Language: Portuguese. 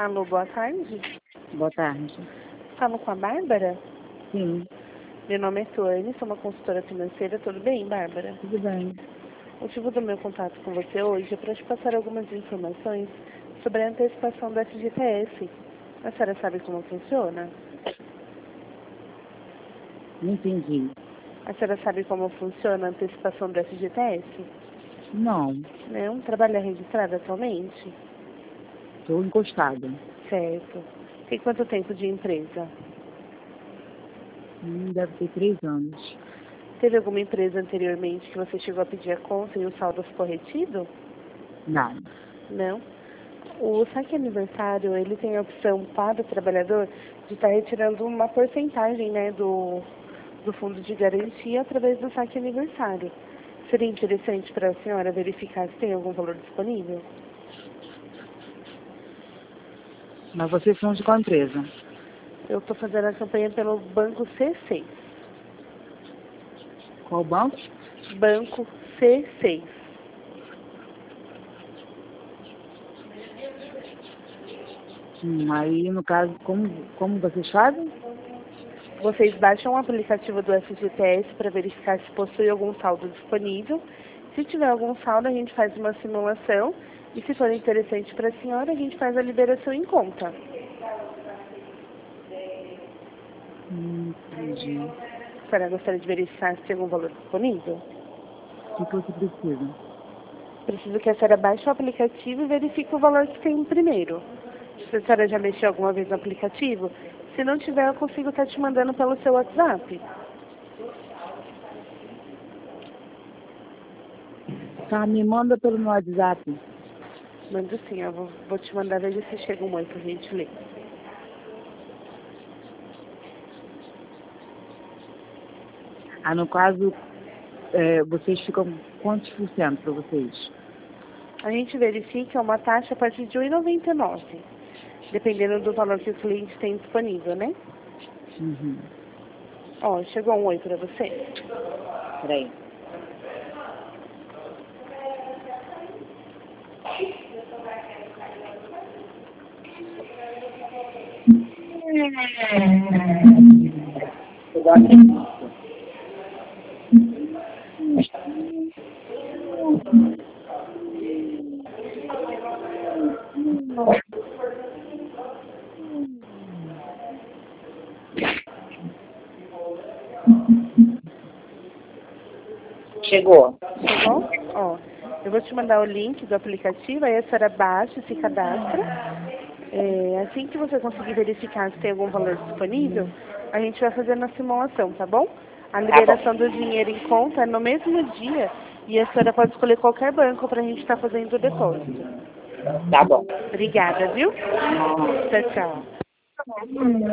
Alô, boa tarde. Boa tarde. Falo com a Bárbara? Sim, Meu nome é Tuane, sou uma consultora financeira. Tudo bem, Bárbara? tudo bem. O motivo do meu contato com você hoje é para te passar algumas informações sobre a antecipação do FGTS. A senhora sabe como funciona? Não entendi. A senhora sabe como funciona a antecipação do FGTS? Não, Não? Trabalha registrada atualmente? estou encostada. Certo. Tem quanto tempo de empresa? Deve ter 3 anos. Teve alguma empresa anteriormente que você chegou a pedir a conta e o saldo ficou retido? Não. Não. O saque aniversário, ele tem a opção para o trabalhador de estar retirando uma porcentagem, né, do fundo de garantia através do saque aniversário. Seria interessante para a senhora verificar se tem algum valor disponível? Mas vocês são de qual empresa? Eu estou fazendo a campanha pelo Banco C6. Qual banco? Banco C6. Aí, no caso, como vocês fazem? Vocês baixam o aplicativo do FGTS para verificar se possui algum saldo disponível. Se tiver algum saldo, a gente faz uma simulação. E se for interessante para a senhora, a gente faz a liberação em conta. Entendi. A senhora gostaria de verificar se tem algum valor disponível? O que você precisa? Preciso que a senhora baixe o aplicativo e verifique o valor que tem primeiro. Se a senhora já mexeu alguma vez no aplicativo, se não tiver, eu consigo estar te mandando pelo seu WhatsApp. Tá, me manda pelo meu WhatsApp. Mando sim, eu vou te mandar, veja se chega um oi pra gente ler. No caso, vocês ficam quantos por cento para vocês? A gente verifica uma taxa a partir de R$ 1,99, dependendo do valor que o cliente tem disponível, né? Uhum. Ó, chegou um oi pra você? Peraí. Chegou. Chegou? Ó, eu vou te mandar o link do aplicativo, aí a senhora baixa e se cadastra. Assim que você conseguir verificar se tem algum valor disponível, a gente vai fazendo a simulação, tá bom? A liberação do dinheiro em conta é no mesmo dia e a senhora pode escolher qualquer banco para a gente estar fazendo o depósito. Tá bom. Obrigada, viu? Tchau, tchau.